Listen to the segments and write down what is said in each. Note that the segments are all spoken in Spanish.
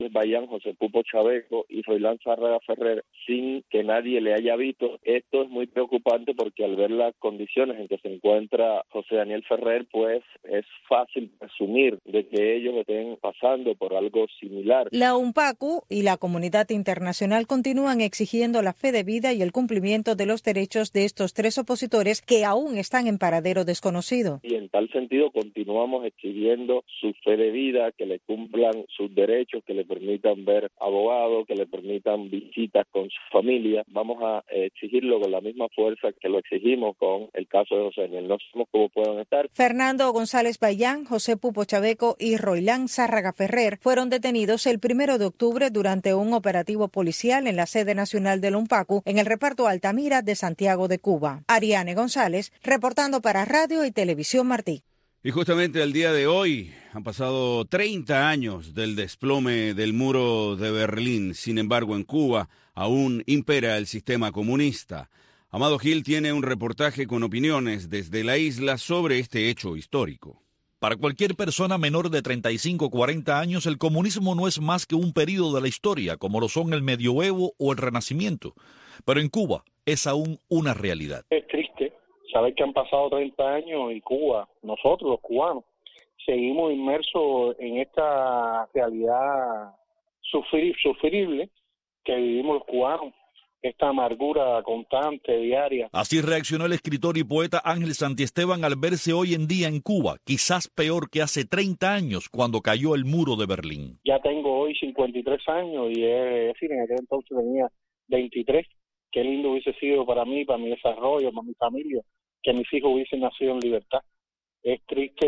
Bayán, José Pupo Chaveco y Roilán Zárraga Ferrer sin que nadie le haya visto. Esto es muy preocupante porque al ver las condiciones en que se encuentra José Daniel Ferrer, pues es fácil presumir de que ellos estén pasando por algo similar. La UNPACU y la comunidad internacional continúan exigiendo la fe de vida y el cumplimiento de los derechos de estos tres opositores que aún están en paradero desconocido. Y en tal sentido continuamos exigiendo su fe de vida, que le cumplan sus derechos, que le permitan ver abogados, que le permitan visitas con su familia. Vamos a exigirlo con la misma fuerza que lo exigimos con el caso de José Daniel. No sabemos cómo puedan estar. Fernando González Bayán, José Pupo Chaveco y Roilán Zárraga Ferrer fueron detenidos el 1 de octubre durante un operativo policial en la sede nacional del UNPACU en el reparto Altamira de Santiago de Cuba. Ariane González, reportando para Radio y Televisión Martí. Y justamente el día de hoy han pasado 30 años del desplome del muro de Berlín. Sin embargo, en Cuba aún impera el sistema comunista. Amado Gil tiene un reportaje con opiniones desde la isla sobre este hecho histórico. Para cualquier persona menor de 35 o 40 años, el comunismo no es más que un período de la historia, como lo son el medioevo o el renacimiento. Pero en Cuba es aún una realidad. Es triste saber que han pasado 30 años y Cuba, nosotros los cubanos, seguimos inmersos en esta realidad sufrible que vivimos los cubanos, esta amargura constante, diaria. Así reaccionó el escritor y poeta Ángel Santiesteban al verse hoy en día en Cuba, quizás peor que hace 30 años cuando cayó el muro de Berlín. Ya tengo hoy 53 años y es decir, en aquel entonces tenía 23. Qué lindo hubiese sido para mí, para mi desarrollo, para mi familia, que mis hijos hubiesen nacido en libertad. Es triste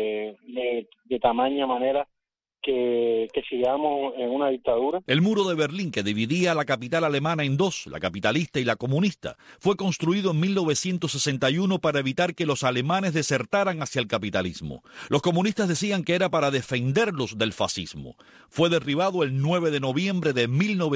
de tamaña manera que sigamos en una dictadura. El muro de Berlín, que dividía la capital alemana en dos, la capitalista y la comunista, fue construido en 1961 para evitar que los alemanes desertaran hacia el capitalismo. Los comunistas decían que era para defenderlos del fascismo. Fue derribado el 9 de noviembre de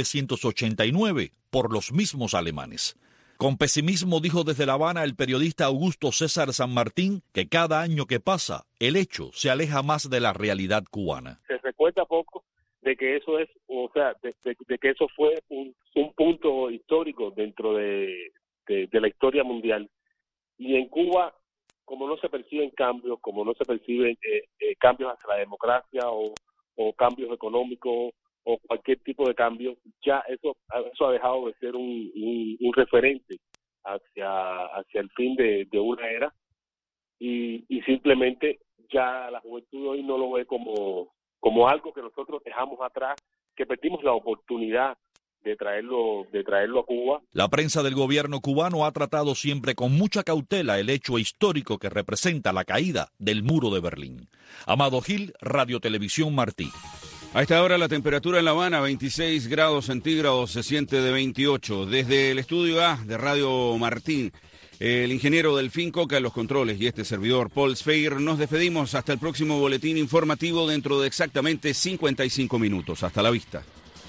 1989 por los mismos alemanes. Con pesimismo dijo desde La Habana el periodista Augusto César San Martín que cada año que pasa, el hecho se aleja más de la realidad cubana. Se recuerda poco de que eso es, o sea, de que eso fue un punto histórico dentro de la historia mundial. Y en Cuba, como no se perciben cambios, como no se perciben cambios hacia la democracia o cambios económicos, o cualquier tipo de cambio, ya eso ha dejado de ser un referente hacia el fin de una era y simplemente ya la juventud hoy no lo ve como algo que nosotros dejamos atrás, que perdimos la oportunidad de traerlo a Cuba. La prensa del gobierno cubano ha tratado siempre con mucha cautela el hecho histórico que representa la caída del muro de Berlín. Amado Gil, Radio Televisión Martí. A esta hora la temperatura en La Habana, 26 grados centígrados, se siente de 28. Desde el estudio A de Radio Martín, el ingeniero Delfín Coca en los controles y este servidor Paul Sfeir, nos despedimos hasta el próximo boletín informativo dentro de exactamente 55 minutos. Hasta la vista.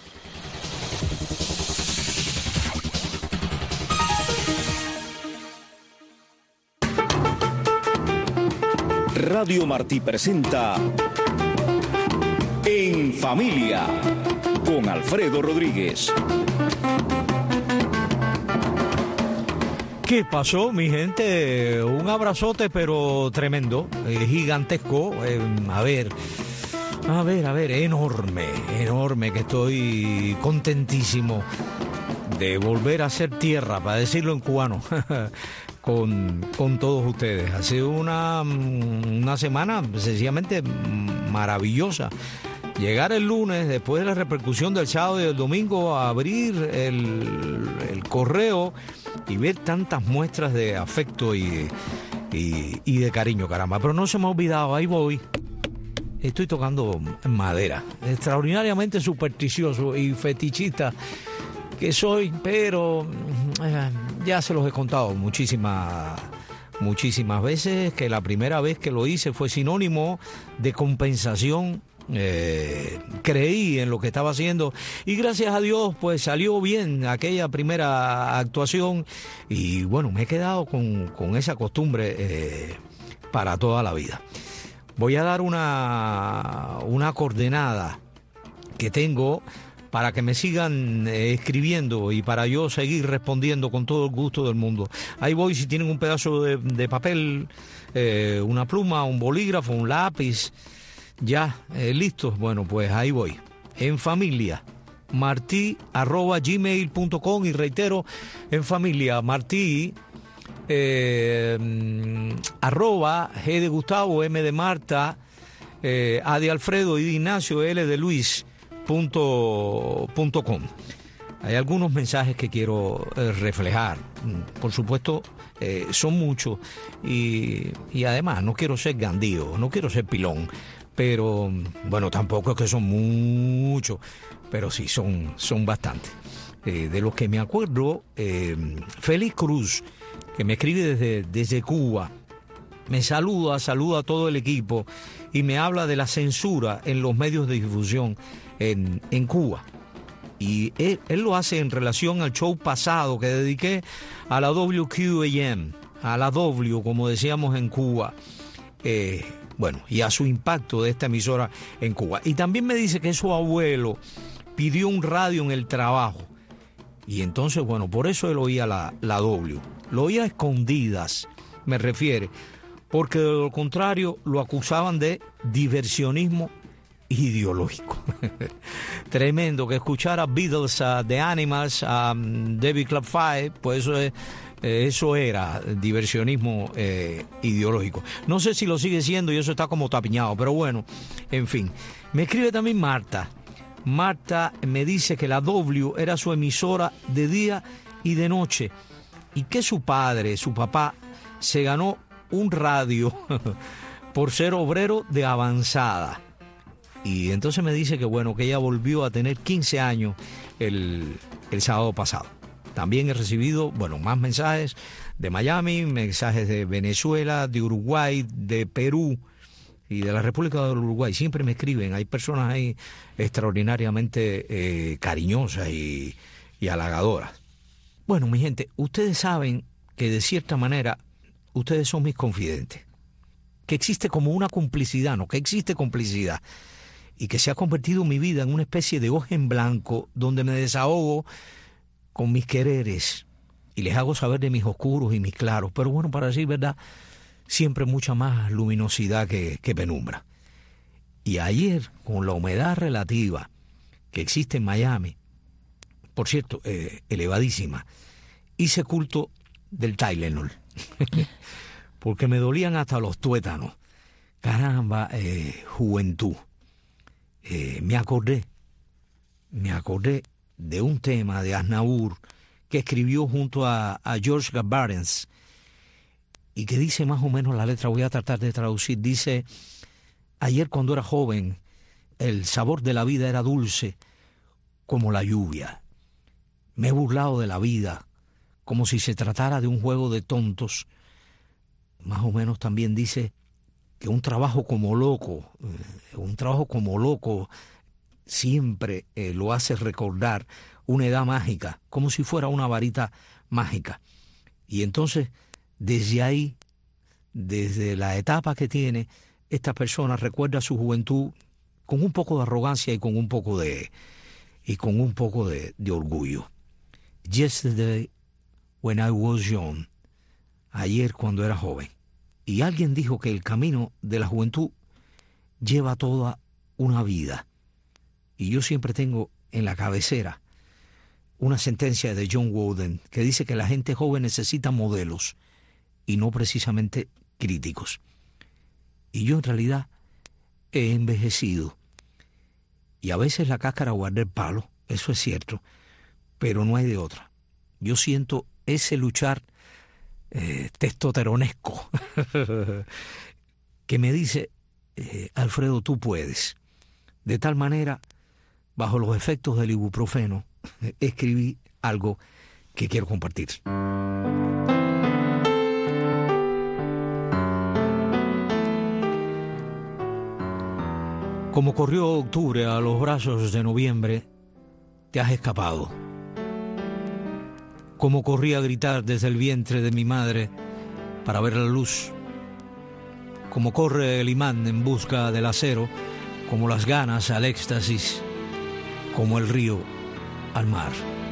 Radio Martí presenta En Familia con Alfredo Rodríguez. ¿Qué pasó, mi gente? Un abrazote, pero tremendo, gigantesco. A ver, enorme, que estoy contentísimo de volver a ser tierra, para decirlo en cubano, con todos ustedes. Hace una semana sencillamente maravillosa. Llegar el lunes, después de la repercusión del sábado y del domingo, a abrir el correo y ver tantas muestras de afecto y de cariño, caramba. Pero no se me ha olvidado, ahí voy. Estoy tocando madera. Extraordinariamente supersticioso y fetichista que soy, pero ya se los he contado muchísimas veces, que la primera vez que lo hice fue sinónimo de compensación. Creí en lo que estaba haciendo y gracias a Dios pues salió bien aquella primera actuación y bueno, me he quedado con esa costumbre para toda la vida. Voy a dar una coordenada que tengo para que me sigan escribiendo y para yo seguir respondiendo con todo el gusto del mundo. Ahí voy, si tienen un pedazo de papel, una pluma, un bolígrafo, un lápiz, ya, listos, bueno, pues ahí voy. En familia, marti@gmail.com, y reitero, en familia, Martí, arroba G de Gustavo, M de Marta, A de Alfredo y de Ignacio, L de Luis, .com. Hay algunos mensajes que quiero reflejar. Por supuesto, son muchos y además no quiero ser gandío, no quiero ser pilón, pero bueno, tampoco es que son muchos, pero sí son bastantes. De los que me acuerdo, Félix Cruz, que me escribe desde Cuba, me saluda a todo el equipo y me habla de la censura en los medios de difusión en Cuba. Y él lo hace en relación al show pasado que dediqué a la WQAM, a la W, como decíamos en Cuba, bueno, y a su impacto de esta emisora en Cuba. Y también me dice que su abuelo pidió un radio en el trabajo. Y entonces, bueno, por eso él oía la W. Lo oía a escondidas, me refiere, porque de lo contrario lo acusaban de diversionismo ideológico. Tremendo que escuchara Beatles, a The Animals, a David Club Five, pues eso era diversionismo ideológico. No sé si lo sigue siendo y eso está como tapiñado, pero bueno, en fin. Me escribe también Marta. Marta me dice que la W era su emisora de día y de noche y que su papá, se ganó un radio por ser obrero de avanzada. Y entonces me dice que bueno, que ella volvió a tener 15 años el sábado pasado. También he recibido, bueno, más mensajes de Miami, mensajes de Venezuela, de Uruguay, de Perú y de la República del Uruguay. Siempre me escriben, hay personas ahí extraordinariamente cariñosas y halagadoras. Bueno, mi gente, ustedes saben que de cierta manera ustedes son mis confidentes, que existe como una complicidad, ¿no? Que existe complicidad y que se ha convertido mi vida en una especie de hoja en blanco donde me desahogo con mis quereres y les hago saber de mis oscuros y mis claros, pero bueno, para decir verdad, siempre mucha más luminosidad que penumbra. Y ayer, con la humedad relativa que existe en Miami, por cierto, elevadísima, hice culto del Tylenol, porque me dolían hasta los tuétanos. Caramba, juventud. Me acordé de un tema de Aznavour que escribió junto a George Garbarens y que dice más o menos la letra, voy a tratar de traducir, dice: ayer cuando era joven el sabor de la vida era dulce como la lluvia. Me he burlado de la vida como si se tratara de un juego de tontos. Más o menos también dice que un trabajo como loco siempre lo hace recordar una edad mágica, como si fuera una varita mágica. Y entonces, desde ahí, desde la etapa que tiene, esta persona recuerda su juventud con un poco de arrogancia y con un poco de orgullo. Yesterday, when I was young, ayer cuando era joven. Y alguien dijo que el camino de la juventud lleva toda una vida. Y yo siempre tengo en la cabecera una sentencia de John Wooden que dice que la gente joven necesita modelos y no precisamente críticos. Y yo en realidad he envejecido. Y a veces la cáscara guarda el palo, eso es cierto, pero no hay de otra. Yo siento ese luchar testosteronesco que me dice, Alfredo, tú puedes. De tal manera, bajo los efectos del ibuprofeno, escribí algo que quiero compartir. Como corrió octubre a los brazos de noviembre, te has escapado. Como corrí a gritar desde el vientre de mi madre para ver la luz. Como corre el imán en busca del acero, como las ganas al éxtasis. como el río al mar.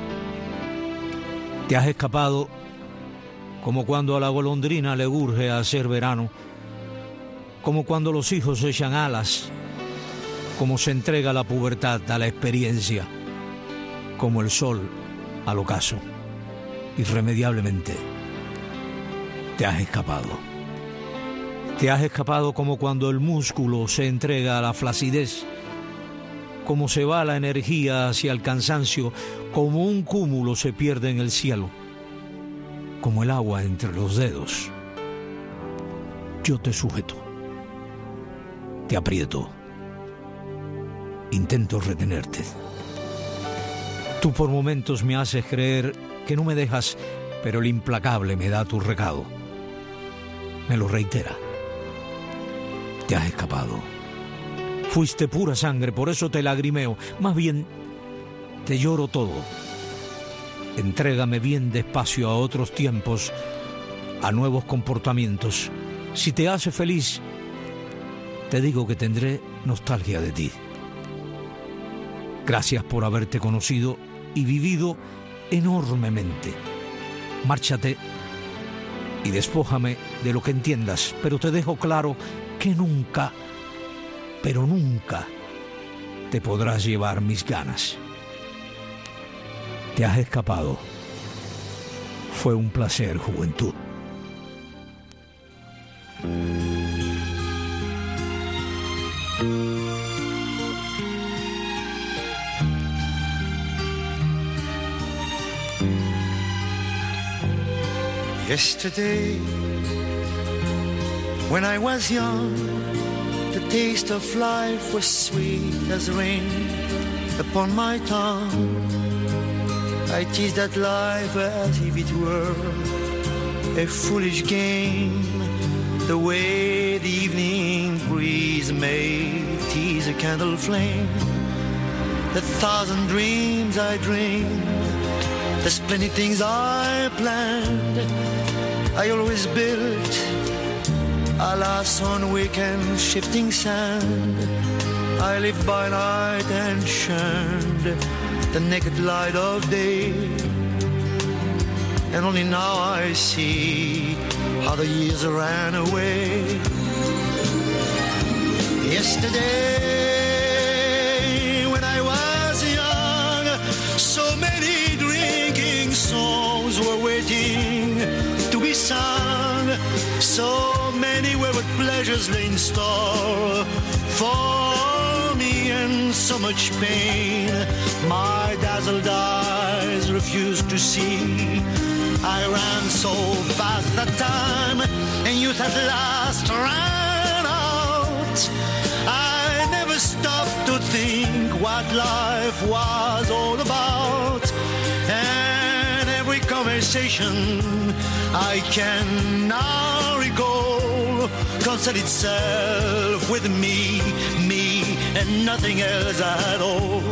Te has escapado como cuando a la golondrina le urge hacer verano, como cuando los hijos echan alas, como se entrega la pubertad a la experiencia, como el sol al ocaso. Irremediablemente te has escapado. Te has escapado como cuando el músculo se entrega a la flacidez, como se va la energía hacia el cansancio, como un cúmulo se pierde en el cielo, como el agua entre los dedos. Yo te sujeto, te aprieto, intento retenerte. Tú por momentos me haces creer que no me dejas, pero el implacable me da tu recado. Me lo reitera. Te has escapado. Fuiste pura sangre, por eso te lagrimeo. Más bien, te lloro todo. Entrégame bien despacio a otros tiempos, a nuevos comportamientos. Si te hace feliz, te digo que tendré nostalgia de ti. Gracias por haberte conocido y vivido enormemente. Márchate y despójame de lo que entiendas, pero te dejo claro que nunca, pero nunca, te podrás llevar mis ganas. Te has escapado. Fue un placer, juventud. Yesterday, when I was young, the taste of life was sweet as rain upon my tongue. I teased at life as if it were a foolish game, the way the evening breeze may tease a candle flame. The thousand dreams I dreamed, the splendid things I planned, I always built, alas, on weekend shifting sand. I lived by night and shunned the naked light of day, and only now I see how the years ran away. Yesterday, when I was young, so many drinking songs were waiting to be sung. So many wayward pleasures lay in store for me, and so much pain my dazzled eyes refused to see. I ran so fast that time, and youth at last ran out. I never stopped to think what life was all about, and every conversation I can now recall concerned itself with me, and nothing else at all.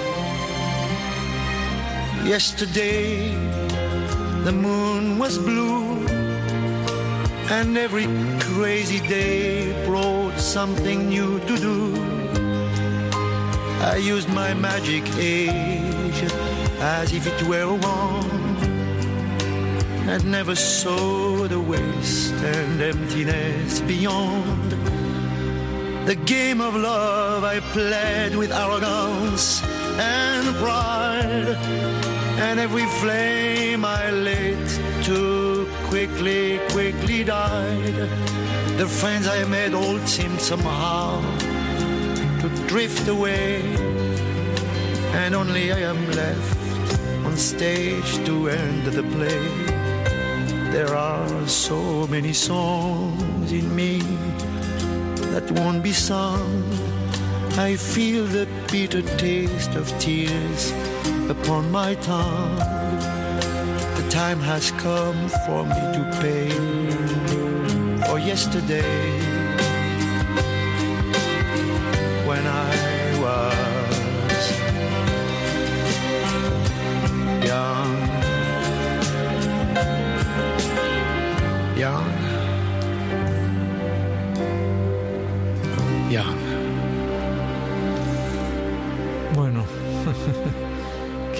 Yesterday, the moon was blue, and every crazy day brought something new to do. I used my magic age as if it were a wand, and never saw the waste and emptiness beyond. The game of love I played with arrogance and pride, and every flame I lit too quickly died. The friends I made all seemed somehow to drift away, and only I am left on stage to end the play. There are so many songs in me that won't be sung. I feel the bitter taste of tears upon my tongue. The time has come for me to pay for yesterday, when I was young. Bueno,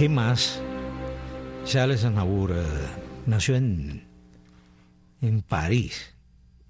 ¿Qué más? Charles Aznavour nació en París.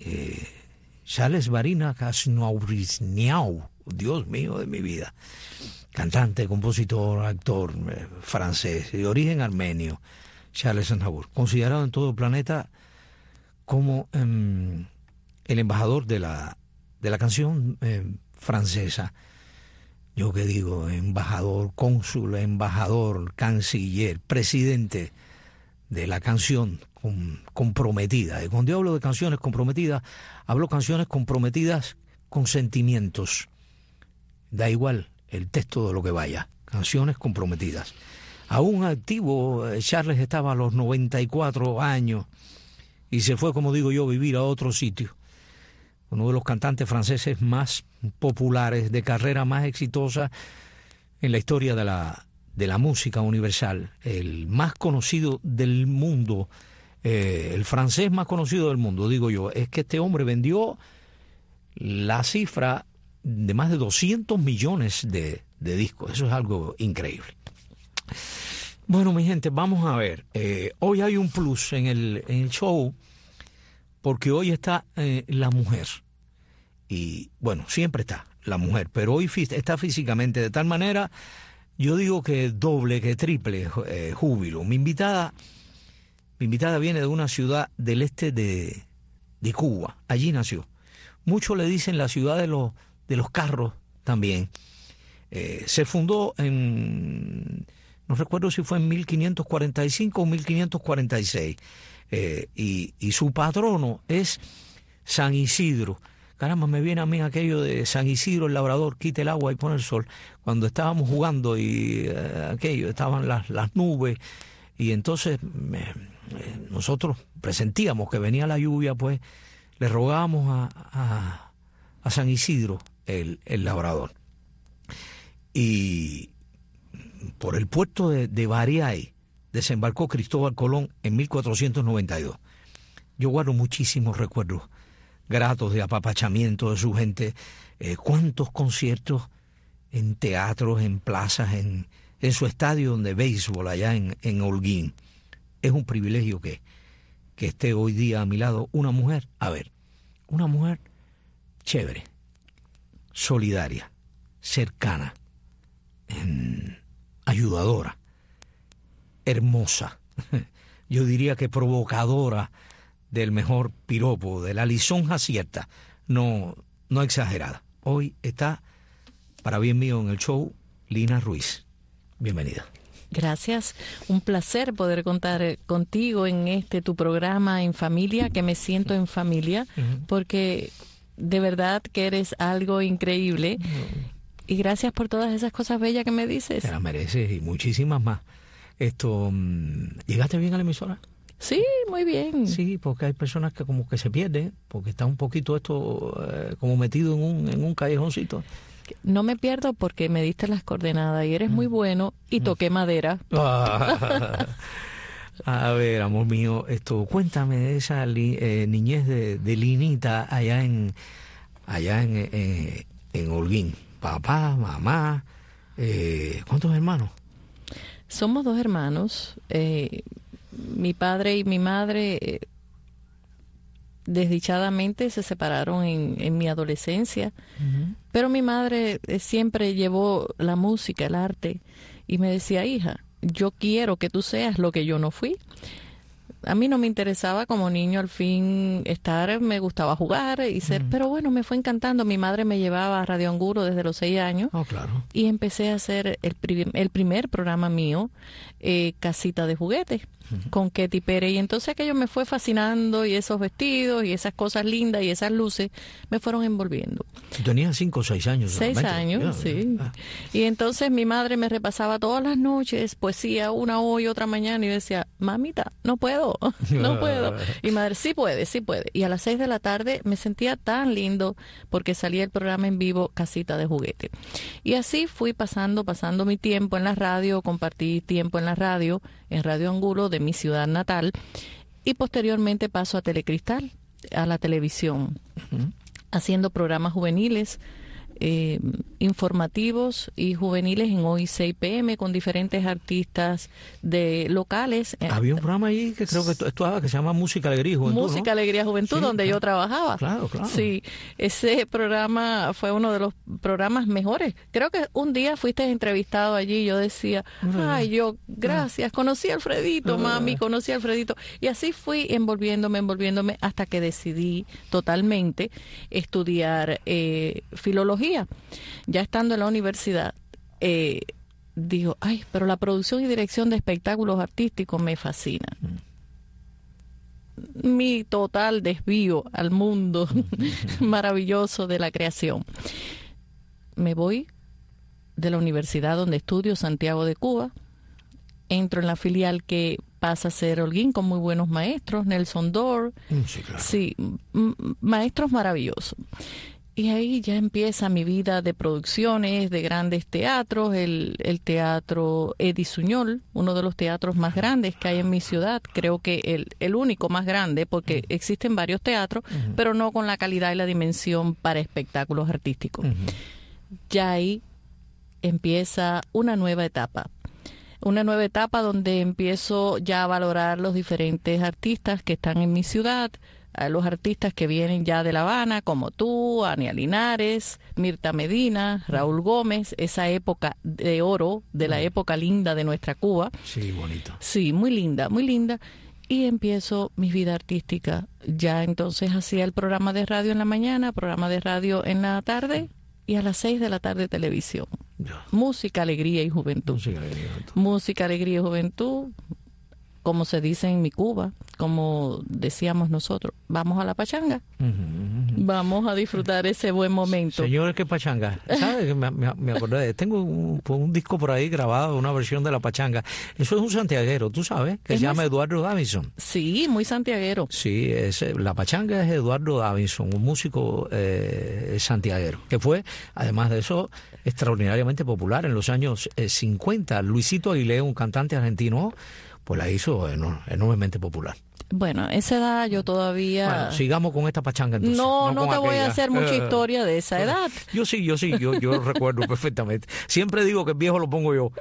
Charles Barina Aznavour, Dios mío de mi vida. Cantante, compositor, actor francés, de origen armenio. Charles Aznavour, considerado en todo el planeta como el embajador de la canción francesa. Yo que digo, embajador, cónsul, embajador, canciller, presidente de la canción comprometida. Y cuando yo hablo de canciones comprometidas, hablo canciones comprometidas con sentimientos. Da igual el texto de lo que vaya, canciones comprometidas. Aún activo, Charles estaba a los 94 años y se fue, como digo yo, a vivir a otro sitio. Uno de los cantantes franceses más populares, de carrera más exitosa en la historia de la música universal, el más conocido del mundo, el francés más conocido del mundo, digo yo. Es que este hombre vendió la cifra de más de 200 millones de discos. Eso es algo increíble. Bueno, mi gente, vamos a ver. Hoy hay un plus en el show, porque hoy está la mujer. Y bueno, siempre está la mujer, pero hoy está físicamente de tal manera, yo digo que doble, que triple júbilo. Mi invitada viene de una ciudad del este de Cuba. Allí nació. Muchos le dicen la ciudad de los carros también. Se fundó no recuerdo si fue en 1545 o 1546. Y su patrono es San Isidro. Caramba, me viene a mí aquello de San Isidro el labrador, quita el agua y pone el sol. Cuando estábamos jugando y estaban las nubes, y entonces nosotros presentíamos que venía la lluvia, pues le rogábamos a San Isidro el labrador. Y por el puerto de Bariay desembarcó Cristóbal Colón en 1492. Yo guardo muchísimos recuerdos gratos de apapachamiento de su gente. Cuántos conciertos en teatros, en plazas, en su estadio de béisbol allá en Holguín. Es un privilegio que esté hoy día a mi lado una mujer, una mujer chévere, solidaria, cercana, ayudadora, hermosa, yo diría que provocadora del mejor piropo, de la lisonja cierta, no exagerada. Hoy está, para bien mío, en el show, Lina Ruiz. Bienvenida. Gracias, un placer poder contar contigo en tu programa En Familia, que me siento en familia, porque de verdad que eres algo increíble. Y gracias por todas esas cosas bellas que me dices. Te las mereces y muchísimas más. ¿Llegaste bien a la emisora? Sí, muy bien. Sí, porque hay personas que como que se pierden, porque está un poquito esto como metido en un callejoncito. No me pierdo porque me diste las coordenadas y eres muy bueno y toqué madera. A ver, amor mío, cuéntame de esa niñez de Linita allá en Holguín. Papá, mamá, ¿cuántos hermanos? Somos 2 hermanos. Mi padre y mi madre desdichadamente se separaron en mi adolescencia, pero mi madre siempre llevó la música, el arte, y me decía, hija, yo quiero que tú seas lo que yo no fui. A mí no me interesaba como niño al fin me gustaba jugar y ser, pero bueno, me fue encantando. Mi madre me llevaba a Radio Angulo desde los 6 años. Oh, claro. Y empecé a hacer el primer programa mío, Casita de Juguetes, con Ketty Pérez. Y entonces aquello me fue fascinando, y esos vestidos y esas cosas lindas y esas luces me fueron envolviendo. Tú tenías 5 o 6 años. 6 años, sí. Y entonces mi madre me repasaba todas las noches poesía, una hoy, otra mañana, y yo decía, mamita, no puedo. No puedo. Y mi madre, sí puede. Y a las 6 de la tarde me sentía tan lindo porque salía el programa en vivo Casita de Juguete. Y así fui pasando mi tiempo en la radio, compartí tiempo en la radio, en Radio Angulo de mi ciudad natal, y posteriormente paso a Telecristal, a la televisión, haciendo programas juveniles. informativos y juveniles en hoy 6 p.m. con diferentes artistas de locales. Había un programa ahí que creo que que se llama Música, Alegría y Juventud. Música, Alegría y Juventud, sí, donde claro. yo trabajaba. Claro. Sí, ese programa fue uno de los programas mejores. Creo que un día fuiste entrevistado allí y yo decía, gracias, conocí a Alfredito, mami, conocí a Alfredito. Y así fui envolviéndome hasta que decidí totalmente estudiar filología. Ya estando en la universidad, digo, pero la producción y dirección de espectáculos artísticos me fascina. Mi total desvío al mundo maravilloso de la creación. Me voy de la universidad donde estudio, Santiago de Cuba, entro en la filial que pasa a ser Holguín con muy buenos maestros, Nelson Dor, sí, claro. Sí, maestros maravillosos. Y ahí ya empieza mi vida de producciones, de grandes teatros, el Teatro Edi Suñol, uno de los teatros más grandes que hay en mi ciudad, creo que el único más grande, porque existen varios teatros, pero no con la calidad y la dimensión para espectáculos artísticos. Ya ahí empieza una nueva etapa donde empiezo ya a valorar los diferentes artistas que están en mi ciudad, a los artistas que vienen ya de La Habana, como tú, Ania Linares, Mirta Medina, Raúl Gómez, esa época de oro, de la época linda de nuestra Cuba. Sí, bonito. Sí, muy linda, muy linda. Y empiezo mi vida artística. Ya entonces hacía el programa de radio en la mañana, programa de radio en la tarde y a las 6 de la tarde televisión. Ya. Música, Alegría y Juventud. Música, Alegría y Juventud. Como se dice en mi Cuba, como decíamos nosotros, vamos a la pachanga, vamos a disfrutar ese buen momento. Señores, ¿qué pachanga? ¿Sabes? Que me acordé, tengo un disco por ahí grabado, una versión de la pachanga. Eso es un santiaguero, tú sabes, que se llama Eduardo Davinson. Sí, muy santiaguero. Sí, la pachanga es Eduardo Davinson, un músico santiaguero, que fue, además de eso, extraordinariamente popular en los años 50. Luisito Aguilé, un cantante argentino, pues la hizo enormemente popular. Bueno, esa edad yo todavía... Bueno, sigamos con esta pachanga entonces. No te voy a hacer mucha historia de esa edad. Yo recuerdo perfectamente. Siempre digo que el viejo lo pongo yo.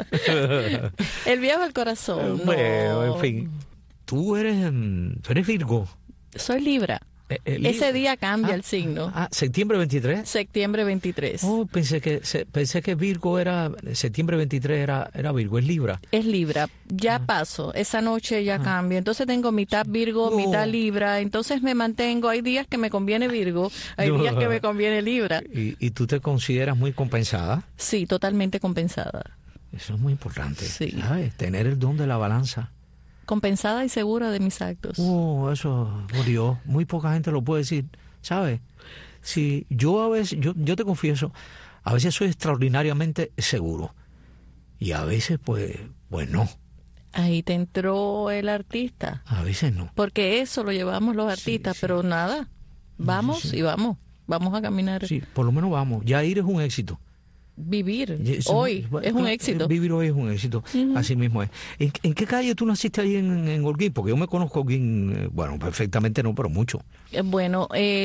El viejo del corazón. Bueno, en fin. Tú eres Virgo. Soy Libra. Ese día cambia el signo. ¿Septiembre 23? Septiembre 23. Oh, pensé que Virgo era... Septiembre 23 era Virgo, es Libra. Es Libra. Ya paso. Esa noche ya cambia. Entonces tengo mitad Virgo, mitad Libra. Entonces me mantengo. Hay días que me conviene Virgo, hay días que me conviene Libra. ¿Y tú te consideras muy compensada? Sí, totalmente compensada. Eso es muy importante. Sí. ¿Sabes? Tener el don de la balanza. Compensada y segura de mis actos. Eso, por Dios, muy poca gente lo puede decir, ¿sabes? Si yo a veces, yo te confieso, a veces soy extraordinariamente seguro y a veces pues no. Ahí te entró el artista. A veces no. Porque eso lo llevamos los artistas, pero nada, vamos y vamos a caminar. Sí, por lo menos vamos, ya ir es un éxito. Vivir hoy es un éxito. Vivir hoy es un éxito, así mismo es. ¿En qué calle tú naciste ahí en Holguín? Porque yo me conozco Holguín, bueno, perfectamente no, pero mucho. Bueno,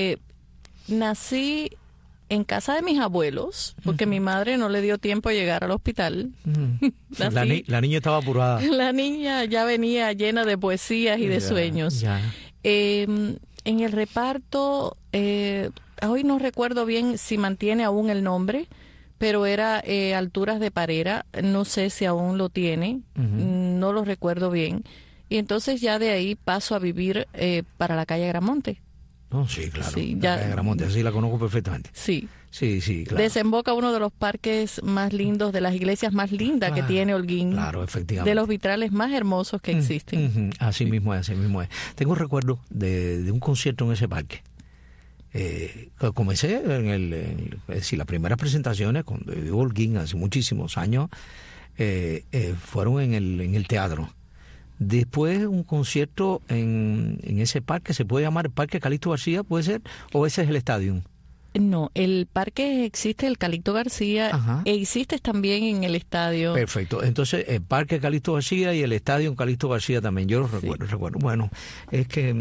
nací en casa de mis abuelos, porque mi madre no le dio tiempo a llegar al hospital. La niña estaba apurada. La niña ya venía llena de poesías y de sueños. En el reparto, hoy no recuerdo bien si mantiene aún el nombre, pero era Alturas de Parera, no sé si aún lo tiene, no lo recuerdo bien. Y entonces ya de ahí paso a vivir para la calle Agramonte. Oh, sí, claro, sí, la calle Agramonte, así la conozco perfectamente. Sí. Sí, claro. Desemboca uno de los parques más lindos, de las iglesias más lindas que tiene Holguín. Claro, efectivamente. De los vitrales más hermosos que existen. Así mismo es. Tengo recuerdo de un concierto en ese parque. Comencé las primeras presentaciones cuando vivo Holguín hace muchísimos años fueron en el teatro. Después un concierto en ese parque, se puede llamar Parque Calixto García, ¿puede ser? ¿O ese es el estadio? No, el parque existe, el Calixto García, e existe también en el estadio. Perfecto, entonces el Parque Calixto García y el estadio Calixto García también, yo lo recuerdo. Bueno, es que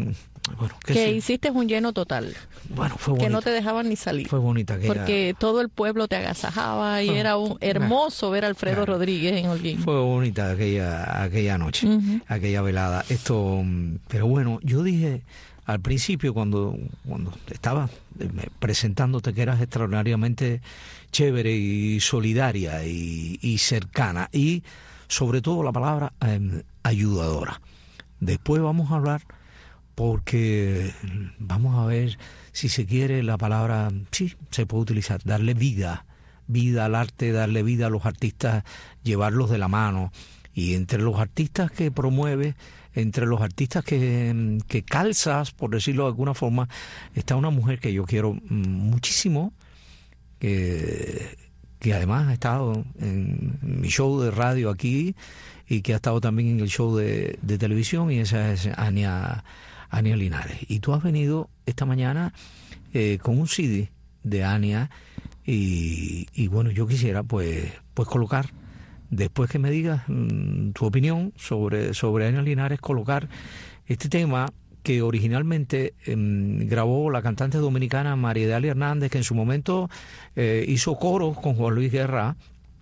Bueno, que hiciste un lleno total. Bueno, fue bonita. Que no te dejaban ni salir. Fue bonita aquella... Porque todo el pueblo te agasajaba y era un hermoso ver a Alfredo Rodríguez en Holguín. Fue bonita aquella noche, aquella velada. Pero bueno, yo dije al principio cuando estaba presentándote que eras extraordinariamente chévere y solidaria y cercana y sobre todo la palabra ayudadora. Después vamos a hablar porque vamos a ver si se quiere la palabra, sí, se puede utilizar, darle vida al arte, darle vida a los artistas, llevarlos de la mano. Y entre los artistas que promueve, entre los artistas que calzas, por decirlo de alguna forma, está una mujer que yo quiero muchísimo, que además ha estado en mi show de radio aquí y que ha estado también en el show de televisión, y esa es Ania Linares. Y tú has venido esta mañana con un CD de Ania y bueno, yo quisiera pues colocar, después que me digas tu opinión sobre Ania Linares, colocar este tema que originalmente grabó la cantante dominicana María Dalia Hernández, que en su momento hizo coros con Juan Luis Guerra,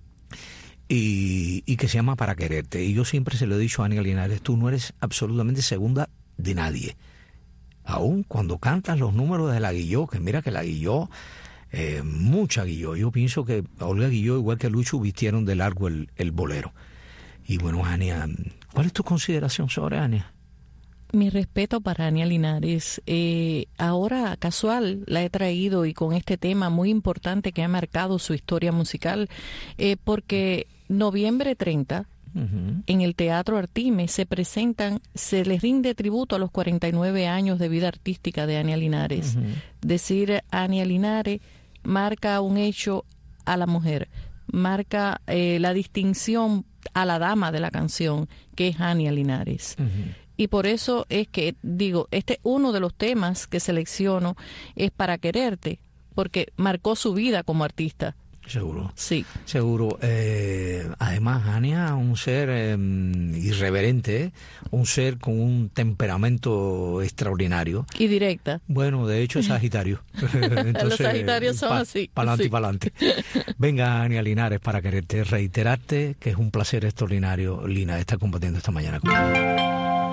y que se llama Para Quererte. Y yo siempre se lo he dicho a Ania Linares, tú no eres absolutamente segunda de nadie. Aún cuando cantas los números de la Guilló, que mira que la Guilló, mucha Guilló. Yo pienso que Olga Guilló, igual que Lucho, vistieron de largo el bolero. Y bueno, Ania, ¿cuál es tu consideración sobre Ania? Mi respeto para Ania Linares. Ahora, casual, la he traído y con este tema muy importante que ha marcado su historia musical, porque noviembre 30, en el Teatro Artime, se les rinde tributo a los 49 años de vida artística de Ania Linares. Decir Ania Linares marca un hecho a la mujer, marca la distinción a la dama de la canción, que es Ania Linares. Y por eso es que digo, uno de los temas que selecciono es Para Quererte, porque marcó su vida como artista. Seguro. Sí. Seguro. Además, Ania, un ser irreverente, un ser con un temperamento extraordinario. Y directa. Bueno, de hecho es Sagitario. Entonces, los Sagitarios son así. Pa'lante y pa'lante. Venga, Ania Linares, Para Quererte, reiterarte que es un placer extraordinario, Lina, estar compartiendo esta mañana conmigo.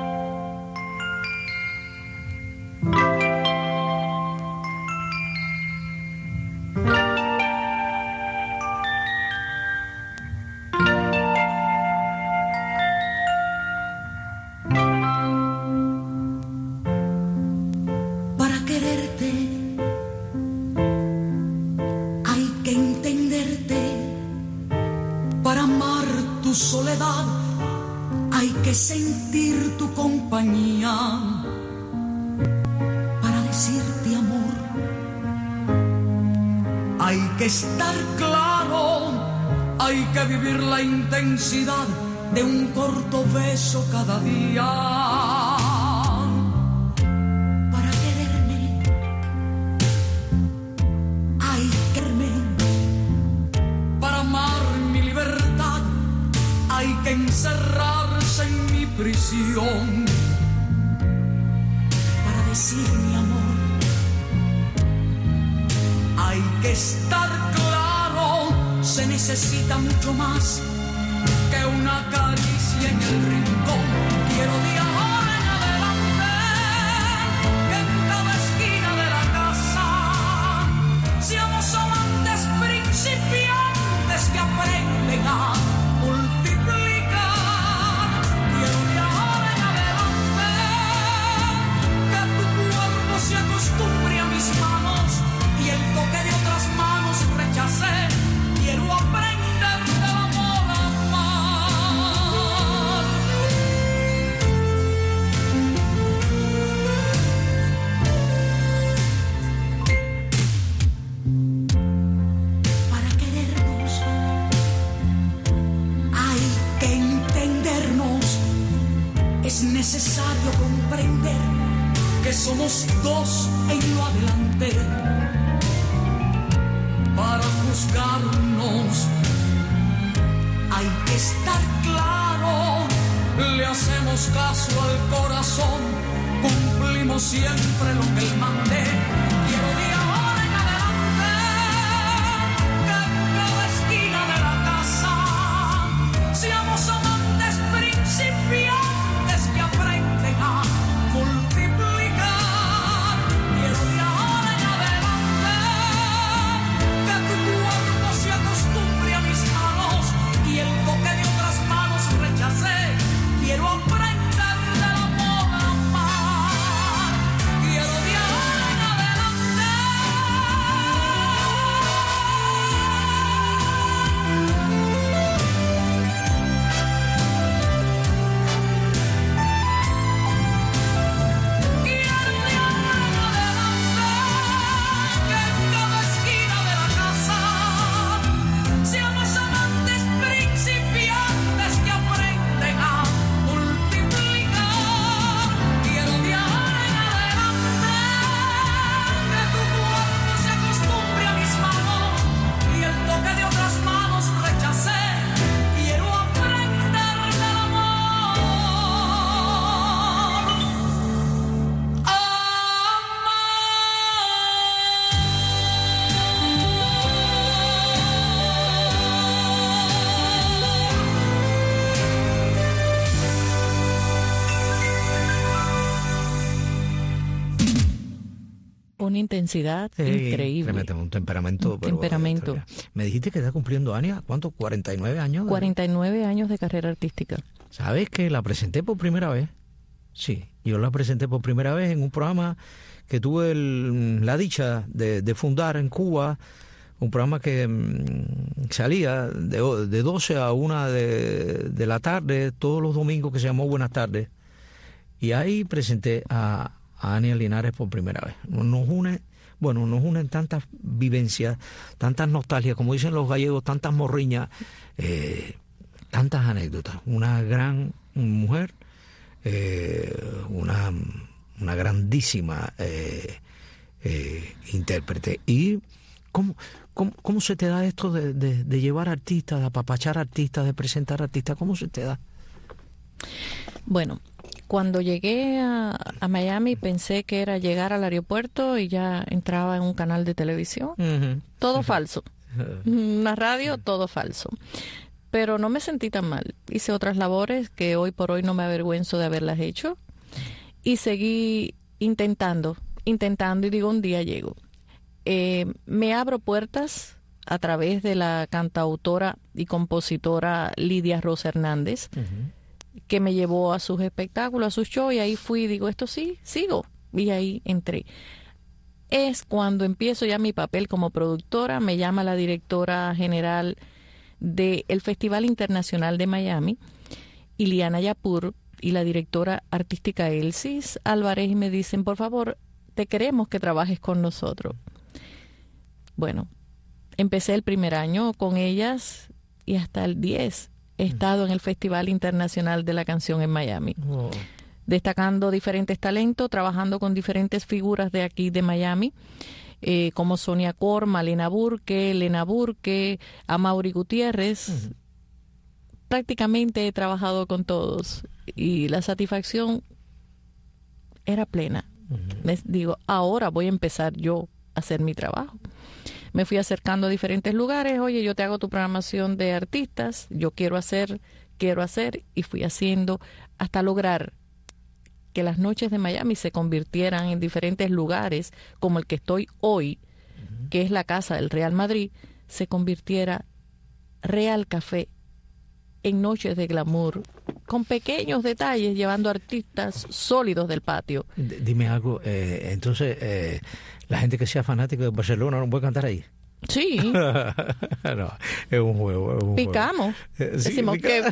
Para quererte hay que entenderte, para amar tu soledad hay que sentir tu compañía, para decirte amor hay que estar claro, hay que vivir la intensidad de un corto beso cada día. Para quererme hay que quererme, para amar mi libertad hay que encerrarse en mi prisión, para decir mi amor hay que estar claro, se necesita mucho más que una caricia en el rincón. Quiero de ahora en adelante que en cada esquina de la casa seamos amantes principiantes que aprenden a multiplicar. Quiero de ahora en adelante que tu cuerpo se acostumbre a mis manos y el toque de otras manos rechacé. Quiero aprender del amor a amar. Para querernos hay que entendernos. Es necesario comprender que somos dos en lo adelante. Para juzgarnos hay que estar claro, le hacemos caso al corazón cumplimos siempre lo que él mande. Quiero de ahora en adelante que en cada esquina de la casa seamos amantes principiantes que aprenden a multiplicar. Quiero de ahora en adelante que tu cuerpo se acostumbre a mis manos y el toque de otras manos rechacé. Quiero aprender del amor a amar. Quiero de ahora en adelante que en cada esquina de la casa seamos amantes principiantes que aprenden a multiplicar. Quiero de ahora en adelante que tu cuerpo se acostumbre a mis manos y el toque de otras manos rechacé. Quiero aprender del amor a Una intensidad increíble. Un temperamento. Un temperamento. Me dijiste que está cumpliendo años, ¿cuánto? 49 años. 49 años de carrera artística. ¿Sabes que la presenté por primera vez? Sí, yo la presenté por primera vez en un programa que tuve la dicha de fundar en Cuba, un programa que salía de 12 a 1 de la tarde, todos los domingos, que se llamó Buenas Tardes. Y ahí presenté a Ania Linares por primera vez. Nos unen tantas vivencias, tantas nostalgias, como dicen los gallegos, tantas morriñas, tantas anécdotas. Una gran mujer, una grandísima intérprete. ¿Y cómo se te da esto de llevar artistas, de apapachar artistas, de presentar artistas? ¿Cómo se te da? Bueno, cuando llegué a Miami pensé que era llegar al aeropuerto y ya entraba en un canal de televisión. Todo falso. Una radio, todo falso. Pero no me sentí tan mal. Hice otras labores que hoy por hoy no me avergüenzo de haberlas hecho. Y seguí intentando y digo, un día llego. Me abro puertas a través de la cantautora y compositora Lidia Rosa Hernández, que me llevó a sus espectáculos, a sus shows, y ahí fui y digo, esto sí, sigo. Y ahí entré. Es cuando empiezo ya mi papel como productora, me llama la directora general del Festival Internacional de Miami, Iliana Yapur, y la directora artística Elsis Álvarez, y me dicen, por favor, te queremos que trabajes con nosotros. Bueno, empecé el primer año con ellas y hasta el 10 he estado en el Festival Internacional de la Canción en Miami, destacando diferentes talentos, trabajando con diferentes figuras de aquí de Miami, como Sonia Corma, Elena Burke, Amaury Gutiérrez. Prácticamente he trabajado con todos y la satisfacción era plena. Les digo, ahora voy a empezar yo a hacer mi trabajo. Me fui acercando a diferentes lugares. Oye, yo te hago tu programación de artistas, yo quiero hacer, y fui haciendo hasta lograr que las noches de Miami se convirtieran en diferentes lugares, como el que estoy hoy, que es la casa del Real Madrid, se convirtiera Real Café en noches de glamour, con pequeños detalles, llevando artistas sólidos del patio. Dime algo, entonces, la gente que sea fanática de Barcelona no puede cantar ahí. Sí. No, es un juego. Picamos. Decimos que...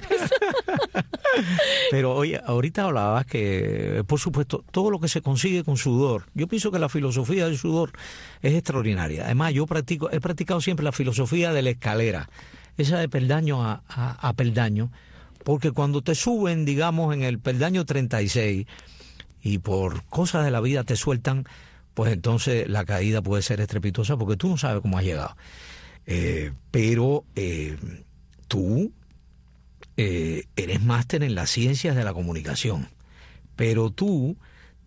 Pero oye, ahorita hablabas que, por supuesto, todo lo que se consigue con sudor. Yo pienso que la filosofía del sudor es extraordinaria. Además, he practicado siempre la filosofía de la escalera, esa de peldaño a peldaño, porque cuando te suben, digamos, en el peldaño 36 y por cosas de la vida te sueltan, pues entonces la caída puede ser estrepitosa porque tú no sabes cómo has llegado. Pero tú eres máster en las ciencias de la comunicación, pero tú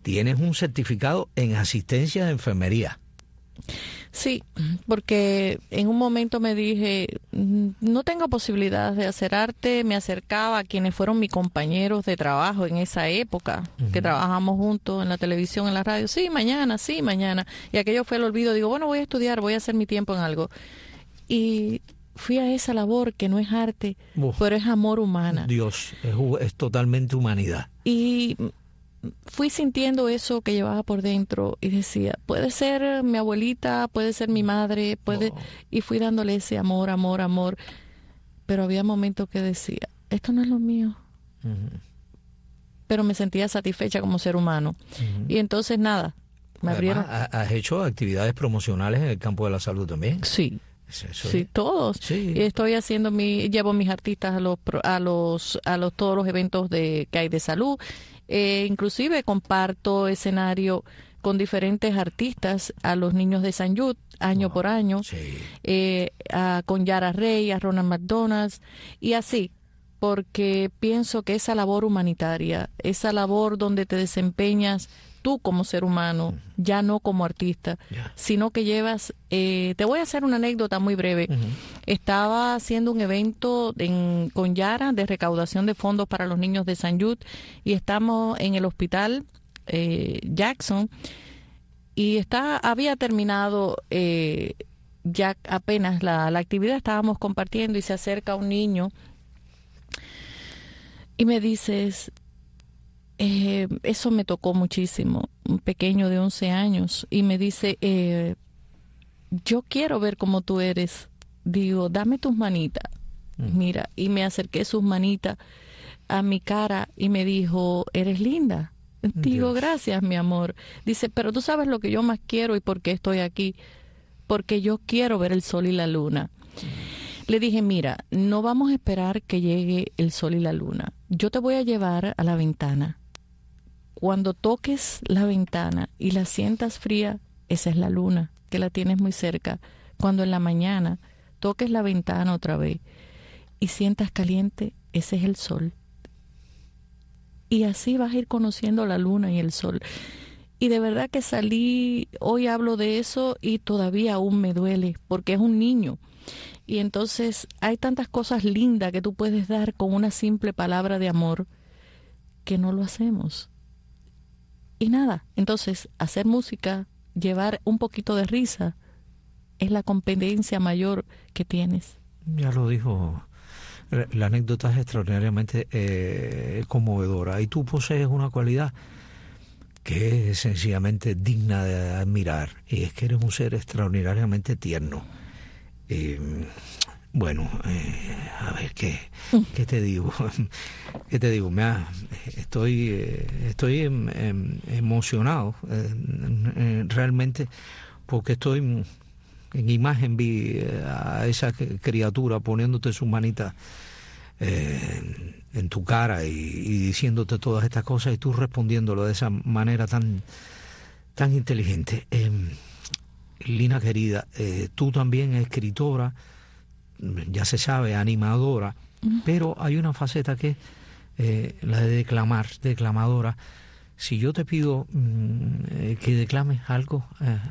tienes un certificado en asistencia de enfermería. Sí, porque en un momento me dije, no tengo posibilidades de hacer arte. Me acercaba a quienes fueron mis compañeros de trabajo en esa época, que trabajamos juntos en la televisión, en la radio. Sí, mañana. Y aquello fue el olvido. Digo, bueno, voy a estudiar, voy a hacer mi tiempo en algo. Y fui a esa labor que no es arte, pero es amor humana. Dios, es totalmente humanidad. Y fui sintiendo eso que llevaba por dentro y decía, puede ser mi abuelita, puede ser mi madre, y fui dándole ese amor, pero había momentos que decía, esto no es lo mío. Pero me sentía satisfecha como ser humano. Y entonces nada, me abrieron. ¿Has hecho actividades promocionales en el campo de la salud también? Sí. Sí, todos. Sí. Estoy haciendo llevo mis artistas a todos los eventos que hay de salud. Inclusive comparto escenario con diferentes artistas a los niños de St. Jude año por año, con Yara Rey, a Ronald McDonald y así, porque pienso que esa labor humanitaria, esa labor donde te desempeñas tú como ser humano, ya no como artista, sino que llevas, te voy a hacer una anécdota muy breve. Estaba haciendo un evento con Yara de recaudación de fondos para los niños de St. Jude y estamos en el hospital Jackson y había terminado ya apenas la actividad, estábamos compartiendo y se acerca un niño y me dices, eso me tocó muchísimo, un pequeño de 11 años, y me dice, yo quiero ver cómo tú eres. Digo, dame tus manitas. Mira, y me acerqué sus manitas a mi cara y me dijo, eres linda. Digo, gracias, mi amor. Dice, pero tú sabes lo que yo más quiero y por qué estoy aquí. Porque yo quiero ver el sol y la luna. Le dije, mira, no vamos a esperar que llegue el sol y la luna. Yo te voy a llevar a la ventana. Cuando toques la ventana y la sientas fría, esa es la luna, que la tienes muy cerca. Cuando en la mañana toques la ventana otra vez y sientas caliente, ese es el sol. Y así vas a ir conociendo la luna y el sol. Y de verdad que hoy hablo de eso y todavía aún me duele, porque es un niño. Y entonces hay tantas cosas lindas que tú puedes dar con una simple palabra de amor que no lo hacemos. Y nada, entonces hacer música, llevar un poquito de risa, es la competencia mayor que tienes. Ya lo dijo, la anécdota es extraordinariamente conmovedora y tú posees una cualidad que es sencillamente digna de admirar y es que eres un ser extraordinariamente tierno. Bueno, a ver, ¿qué te digo? ¿Qué te digo? Estoy emocionado realmente porque estoy en imagen, vi a esa criatura poniéndote sus manitas en tu cara y diciéndote todas estas cosas y tú respondiéndolo de esa manera tan inteligente. Lina querida, tú también escritora, ya se sabe, animadora, pero hay una faceta que es la de declamadora. Si yo te pido que declames algo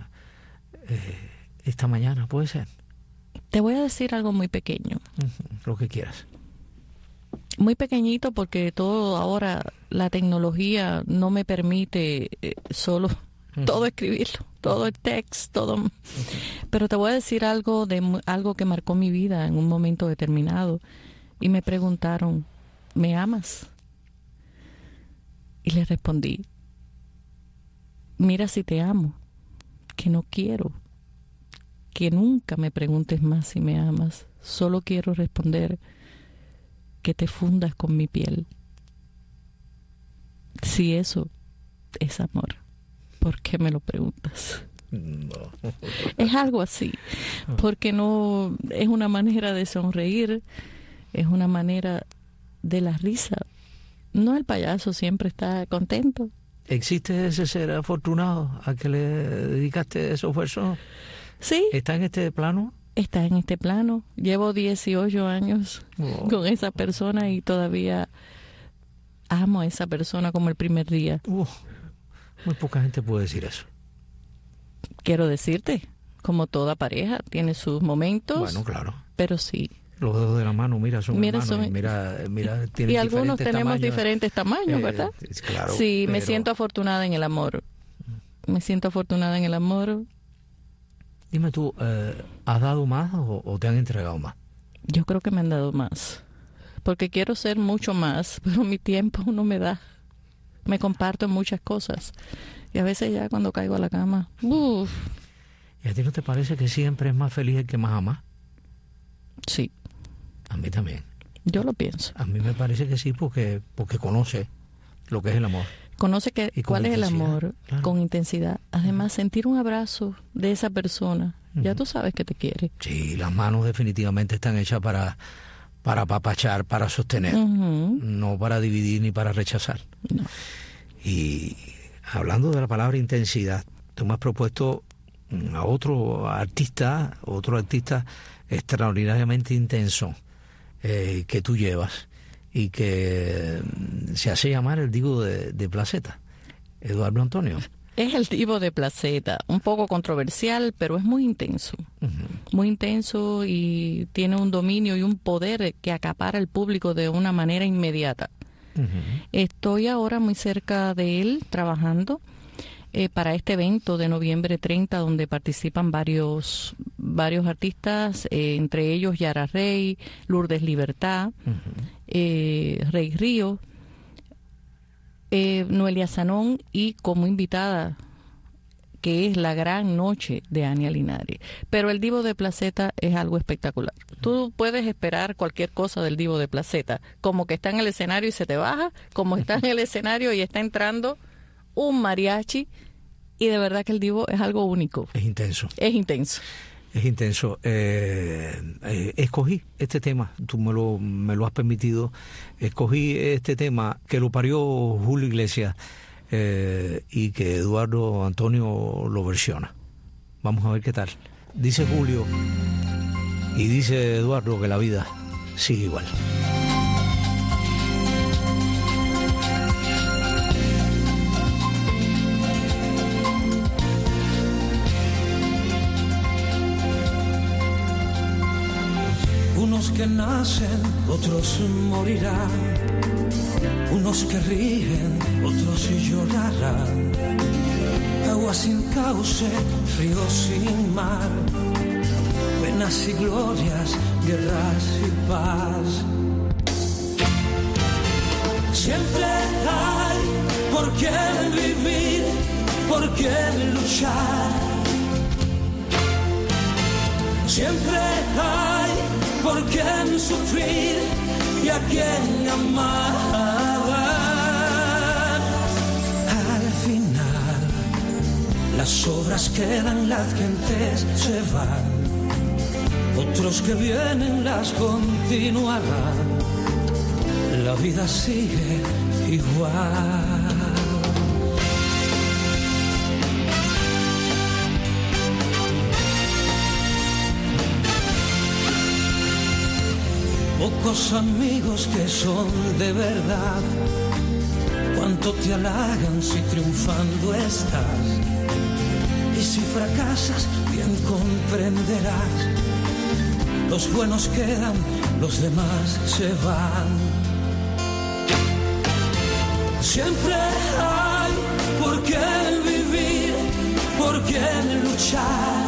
esta mañana, ¿puede ser? Te voy a decir algo muy pequeño. Lo que quieras. Muy pequeñito porque todo ahora, la tecnología no me permite solo todo escribirlo, todo el texto, todo. Pero te voy a decir algo que marcó mi vida en un momento determinado. Y me preguntaron, ¿me amas? Y le respondí, mira si te amo, que no quiero que nunca me preguntes más si me amas. Solo quiero responder que te fundas con mi piel. Si eso es amor, ¿por qué me lo preguntas? No. Es algo así, porque no es una manera de sonreír, es una manera de la risa. No, el payaso siempre está contento. ¿Existe ese ser afortunado al que le dedicaste esos versos? Sí. ¿Está en este plano? Está en este plano. Llevo 18 años con esa persona y todavía amo a esa persona como el primer día. Muy poca gente puede decir eso. Quiero decirte, como toda pareja, tiene sus momentos. Bueno, claro. Pero sí. Los dedos de la mano, son hermanos. Mira, tienen y algunos tenemos diferentes tamaños, ¿verdad? Claro. Sí, me siento afortunada en el amor. Dime tú, ¿has dado más o te han entregado más? Yo creo que me han dado más. Porque quiero ser mucho más, pero mi tiempo no me da. Me comparto en muchas cosas. Y a veces ya cuando caigo a la cama, ¡uf! ¿Y a ti no te parece que siempre es más feliz el que más ama? Sí. A mí también. Yo lo pienso. A mí me parece que sí, porque conoce lo que es el amor. Conoce cuál es el amor, claro. Con intensidad. Además, sentir un abrazo de esa persona, ya tú sabes que te quiere. Sí, las manos definitivamente están hechas para apapachar, para sostener, no para dividir ni para rechazar. No. Y hablando de la palabra intensidad, tú me has propuesto a otro artista extraordinariamente intenso que tú llevas y que se hace llamar el Divo de Placeta, Eduardo Antonio. Es el Divo de Placeta, un poco controversial, pero es muy intenso. Muy intenso y tiene un dominio y un poder que acapara al público de una manera inmediata. Estoy ahora muy cerca de él, trabajando para este evento de noviembre 30, donde participan varios artistas, entre ellos Yara Rey, Lourdes Libertad, Rey Río, Noelia Sanón, y como invitada, que es la gran noche de Ania Linares. Pero el Divo de Placeta es algo espectacular. Tú puedes esperar cualquier cosa del Divo de Placeta, como que está en el escenario y se te baja, como está en el escenario y está entrando un mariachi, y de verdad que el Divo es algo único. Es intenso. Es intenso. Es intenso. Escogí este tema, tú me lo has permitido. Escogí este tema que lo parió Julio Iglesias y que Eduardo Antonio lo versiona. Vamos a ver qué tal. Dice Julio y dice Eduardo que la vida sigue igual. Unos que nacen, otros morirán. Unos que ríen, otros llorarán. Agua sin cauce, río sin mar. Penas y glorias, guerras y paz. Siempre hay por qué vivir, por qué luchar. Siempre hay por qué sufrir y a quién amar. Al final, las obras quedan, las gentes se van. Otros que vienen las continuarán. La vida sigue igual. Pocos amigos que son de verdad. Cuánto te halagan si triunfando estás. Y si fracasas, bien comprenderás. Los buenos quedan, los demás se van. Siempre hay por qué vivir, por qué luchar.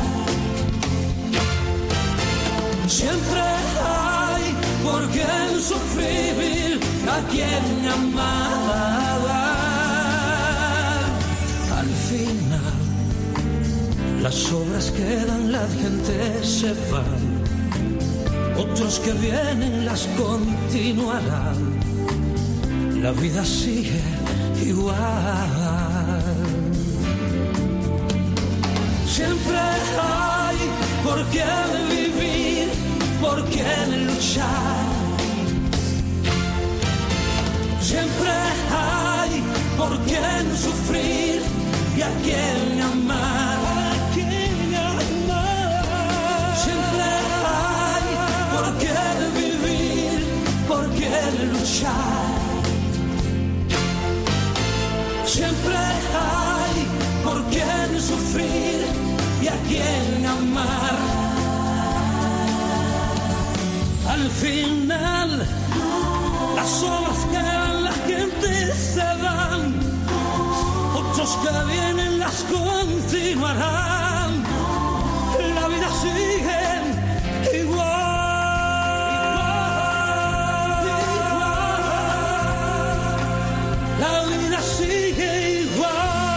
Siempre hay por qué sufrir, a quien amar. Al final, las obras quedan, la gente se van. Otros que vienen las continuarán. La vida sigue igual. Siempre hay por qué vivir, por qué luchar. Siempre hay por qué sufrir y a quién amar. Siempre hay por qué vivir, por qué luchar. Siempre hay por quién sufrir y a quién amar. Al final, las obras quedan, la gente se van, otros que vienen las continuarán. La vida sigue igual. La vida sigue igual.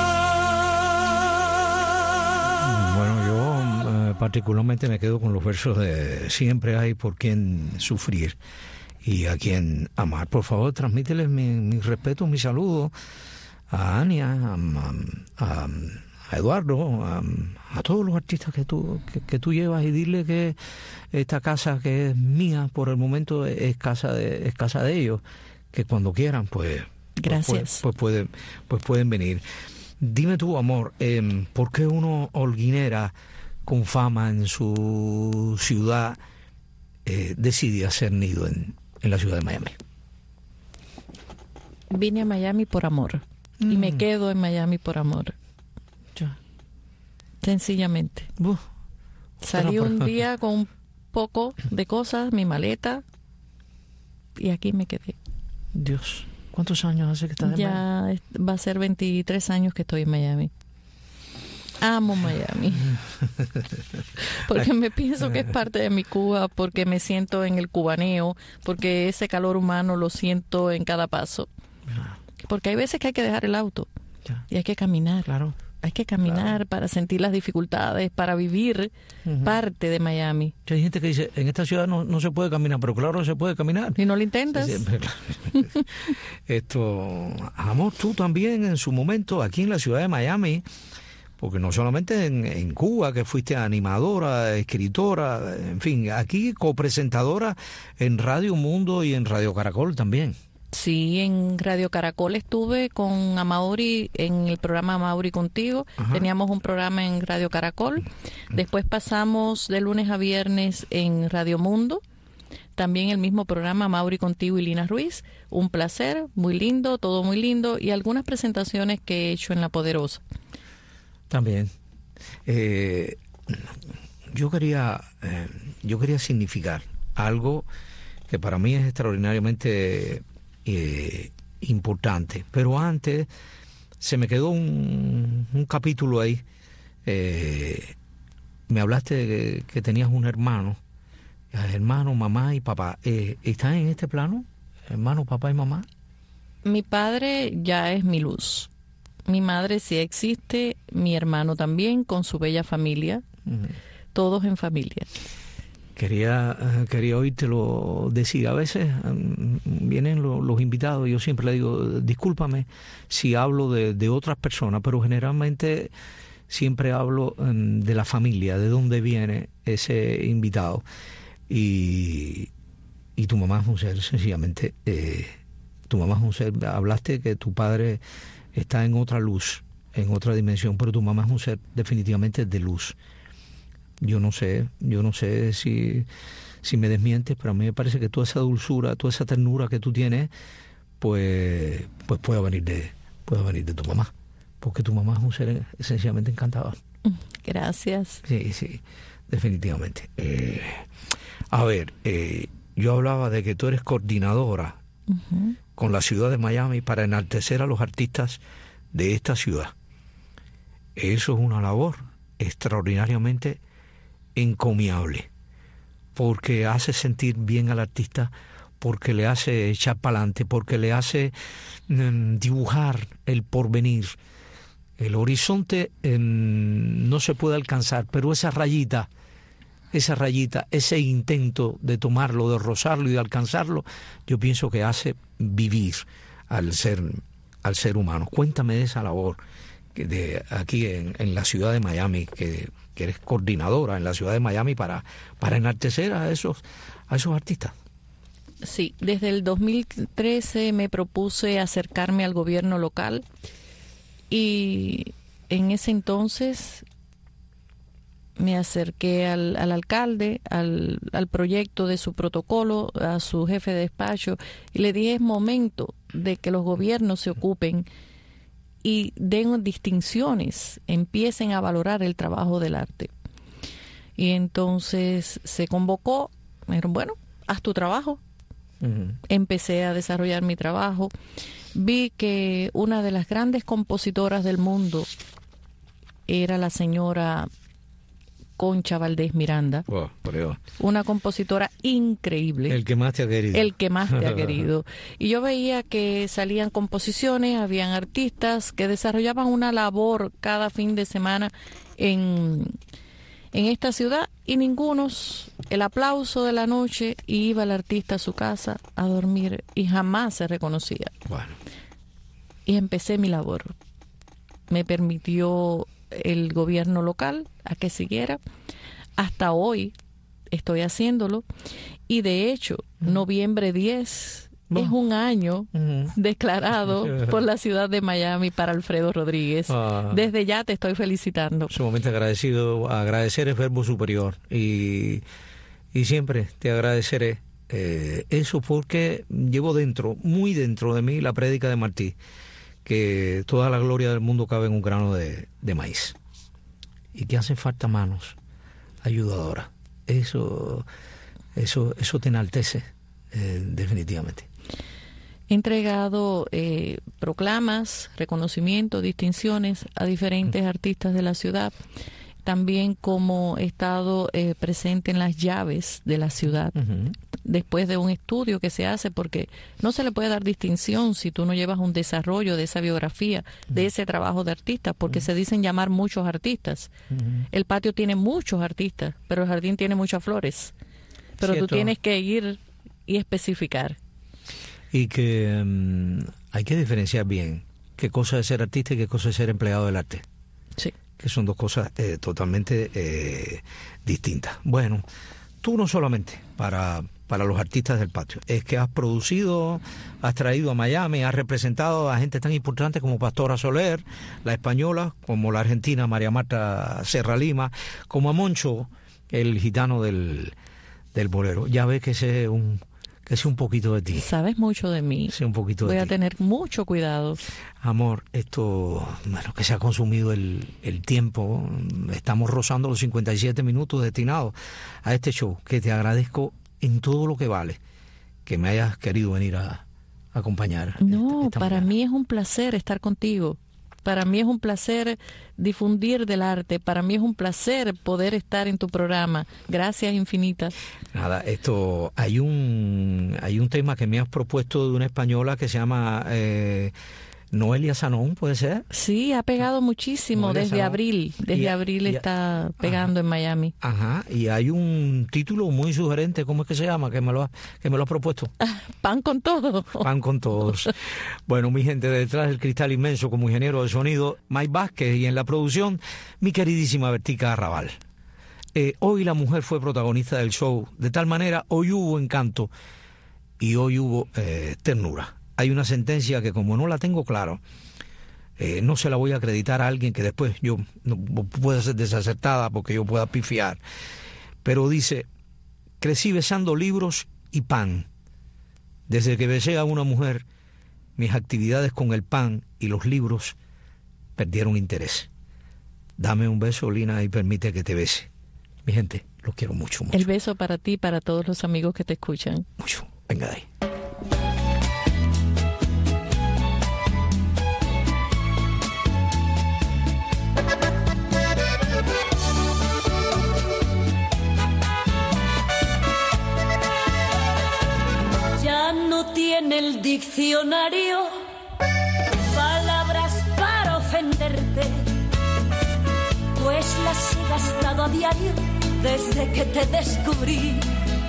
Bueno, yo particularmente me quedo con los versos de siempre hay por quien sufrir y a quien amar. Por favor, transmíteles mi respeto, mi saludo a Ania, a Eduardo, a todos los artistas que tú llevas, y dile que esta casa que es mía por el momento es casa de ellos, que cuando quieran pues gracias, pues pueden venir. Dime tú, amor, ¿por qué uno holguinera con fama en su ciudad decide hacer nido en la ciudad de Miami? Vine a Miami por amor y me quedo en Miami por amor. Ya. Sencillamente. Salí un día con un poco de cosas, mi maleta, y aquí me quedé. Dios, ¿cuántos años hace que estás en Miami? Ya va a ser 23 años que estoy en Miami. Amo Miami. Porque me pienso que es parte de mi Cuba, porque me siento en el cubaneo, porque ese calor humano lo siento en cada paso. Porque hay veces que hay que dejar el auto y hay que caminar. Claro. Hay que caminar para sentir las dificultades, para vivir parte de Miami. Hay gente que dice, en esta ciudad no se puede caminar, pero claro, se puede caminar. ¿Y no lo intentas? Esto, amor, tú también en su momento, aquí en la ciudad de Miami, porque no solamente en Cuba, que fuiste animadora, escritora, en fin, aquí copresentadora en Radio Mundo y en Radio Caracol también. Sí, en Radio Caracol estuve con Amaury en el programa Amaury Contigo. Ajá. Teníamos un programa en Radio Caracol. Después pasamos de lunes a viernes en Radio Mundo. También el mismo programa Amaury Contigo y Lina Ruiz. Un placer, muy lindo, todo muy lindo. Y algunas presentaciones que he hecho en La Poderosa. También. Yo quería significar algo que para mí es extraordinariamente importante, pero antes se me quedó un capítulo ahí. Me hablaste de que tenías un hermano, mamá y papá. ¿Están en este plano? Hermano, papá y mamá. Mi padre ya es mi luz. Mi madre sí existe, mi hermano también, con su bella familia, todos en familia. Quería oírtelo decir. A veces vienen los invitados y yo siempre le digo, discúlpame si hablo de otras personas, pero generalmente siempre hablo de la familia, de dónde viene ese invitado. Y tu mamá es un ser, sencillamente, tu mamá es un ser. Hablaste que tu padre está en otra luz, en otra dimensión, pero tu mamá es un ser definitivamente de luz. Yo no sé si me desmientes, pero a mí me parece que toda esa dulzura, toda esa ternura que tú tienes, pues puede venir de tu mamá, porque tu mamá es un ser esencialmente encantador. Gracias. Sí, definitivamente. A ver, yo hablaba de que tú eres coordinadora con la ciudad de Miami para enaltecer a los artistas de esta ciudad. Eso es una labor extraordinariamente encomiable, porque hace sentir bien al artista, porque le hace echar para adelante, porque le hace dibujar el porvenir. El horizonte no se puede alcanzar, pero esa rayita, ese intento de tomarlo, de rozarlo y de alcanzarlo, yo pienso que hace vivir al ser humano. Cuéntame de esa labor de aquí en la ciudad de Miami, que eres coordinadora en la ciudad de Miami para enaltecer a esos artistas. Sí, desde el 2013 me propuse acercarme al gobierno local y en ese entonces me acerqué al alcalde, al proyecto de su protocolo, a su jefe de despacho, y le dije, es momento de que los gobiernos se ocupen y den distinciones, empiecen a valorar el trabajo del arte. Y entonces se convocó, me dijeron, bueno, haz tu trabajo. Empecé a desarrollar mi trabajo. Vi que una de las grandes compositoras del mundo era la señora Concha Valdés Miranda. Wow, una compositora increíble. El que más te ha querido. El que más te ha querido. Y yo veía que salían composiciones, habían artistas que desarrollaban una labor cada fin de semana en esta ciudad, y ningunos, el aplauso de la noche, y iba el artista a su casa a dormir y jamás se reconocía. Bueno. Y empecé mi labor. Me permitió el gobierno local a que siguiera. Hasta hoy estoy haciéndolo, y de hecho, noviembre 10 es un año declarado por la ciudad de Miami para Alfredo Rodríguez. Desde ya te estoy felicitando. Sumamente agradecido. Agradecer es verbo superior, y siempre te agradeceré eso, porque llevo dentro, muy dentro de mí, la prédica de Martí, que toda la gloria del mundo cabe en un grano de maíz, y que hacen falta manos ayudadoras. Eso te enaltece, definitivamente. He entregado proclamas, reconocimientos, distinciones a diferentes artistas de la ciudad. También como he estado presente en las llaves de la ciudad, después de un estudio que se hace, porque no se le puede dar distinción si tú no llevas un desarrollo de esa biografía, de ese trabajo de artista, porque se dicen llamar muchos artistas. El patio tiene muchos artistas, pero el jardín tiene muchas flores. Pero Cierto. Tú tienes que ir y especificar. Y que hay que diferenciar bien qué cosa es ser artista y qué cosa es ser empleado del arte. Sí. Que son dos cosas totalmente distintas. Bueno, tú no solamente para los artistas del patio, es que has producido, has traído a Miami, has representado a gente tan importante como Pastora Soler, la española, como la argentina María Marta Serra Lima, como a Moncho, el gitano del bolero. Ya ves que sé un poquito de ti. Sabes mucho de mí. Sé un poquito de ti. Voy a tener mucho cuidado. Amor, esto, bueno, que se ha consumido el tiempo. Estamos rozando los 57 minutos destinados a este show, que te agradezco en todo lo que vale que me hayas querido venir a acompañar. No, para mí es un placer estar contigo. Para mí es un placer difundir del arte. Para mí es un placer poder estar en tu programa. Gracias infinitas. Nada, esto, hay un tema que me has propuesto de una española que se llama Noelia Sanón, ¿puede ser? Sí, ha pegado muchísimo Noelia desde Sanón. abril. Desde abril está pegando en Miami. Ajá, y hay un título muy sugerente, ¿cómo es que se llama? Que me lo has propuesto. Pan con todo. Pan con todos. Bueno, mi gente, detrás del cristal inmenso como ingeniero de sonido, Mike Vázquez, y en la producción, mi queridísima Bertica Arrabal. Hoy la mujer fue protagonista del show, de tal manera, hoy hubo encanto y hoy hubo ternura. Hay una sentencia que, como no la tengo claro, no se la voy a acreditar a alguien que después yo no pueda ser desacertada porque yo pueda pifiar. Pero dice: crecí besando libros y pan. Desde que besé a una mujer, mis actividades con el pan y los libros perdieron interés. Dame un beso, Lina, y permite que te bese. Mi gente, los quiero mucho, mucho. El beso para ti y para todos los amigos que te escuchan. Mucho. Venga de ahí. En el diccionario palabras para ofenderte, pues las he gastado a diario desde que te descubrí.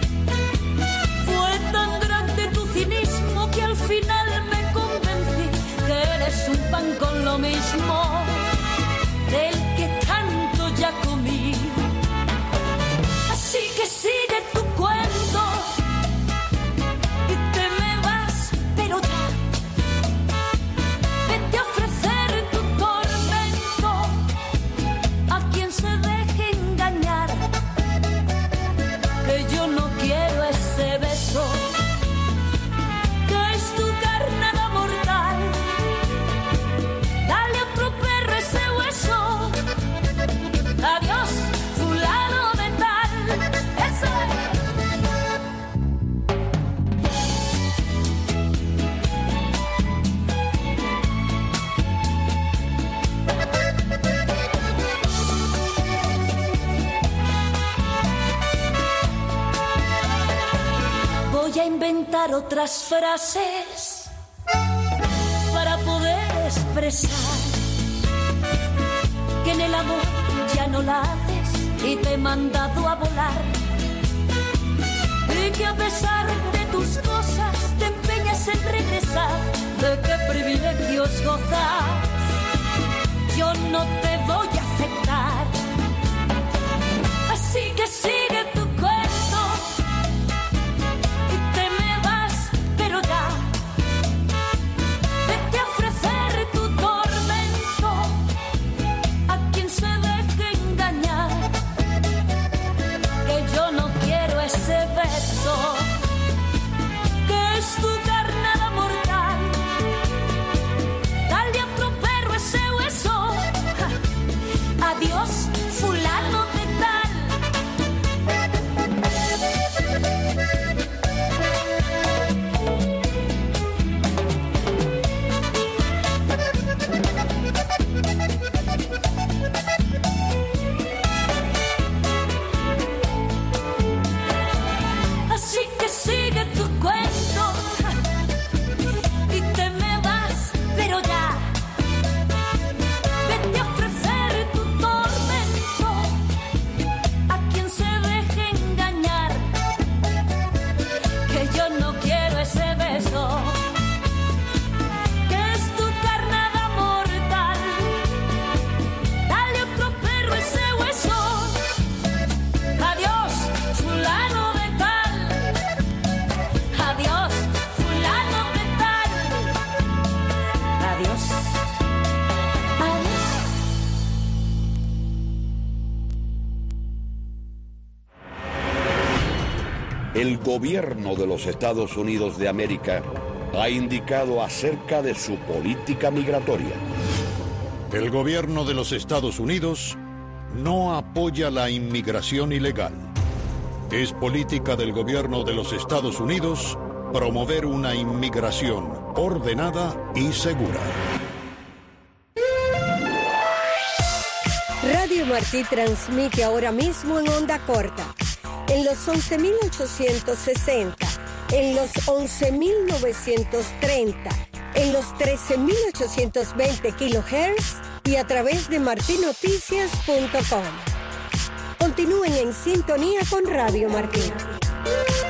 Fue tan grande tu cinismo que al final me convencí que eres un pan con lo mismo del que tanto ya comí. Así que sigue tu cuento. Vete a ofrecer tu tormento a quien se deje engañar, que yo no quiero ese beso, que es tu carnada mortal. Dale buscar otras frases para poder expresar que en el amor ya no la haces y te he mandado a volar, y que a pesar de tus cosas te empeñas en regresar. ¿De qué privilegios gozas? Yo no te voy a aceptar, así que sigue tu cuento y te me vas, pero ya. Vete a ofrecer tu tormento a quien se deje engañar, que yo no quiero ese beso, que es tu carnada mortal. Dale a otro perro ese hueso. Adiós, fulano de tal. Así que sigue tu cuento y te me vas, pero ya. Vete a ofrecer tu tormento a quien se deje engañar, que yo no quiero ese beso, que es tu carnada mortal. Dale otro perro ese hueso. Adiós, fulano de tal. Adiós, fulano de tal. Adiós. Adiós. El gobierno de los Estados Unidos de América ha indicado acerca de su política migratoria. El gobierno de los Estados Unidos no apoya la inmigración ilegal. Es política del gobierno de los Estados Unidos promover una inmigración ordenada y segura. Radio Martí transmite ahora mismo en onda corta, en los 11.860, en los 11.930, en los 13.820 kHz y a través de martinoticias.com. Continúen en sintonía con Radio Martí.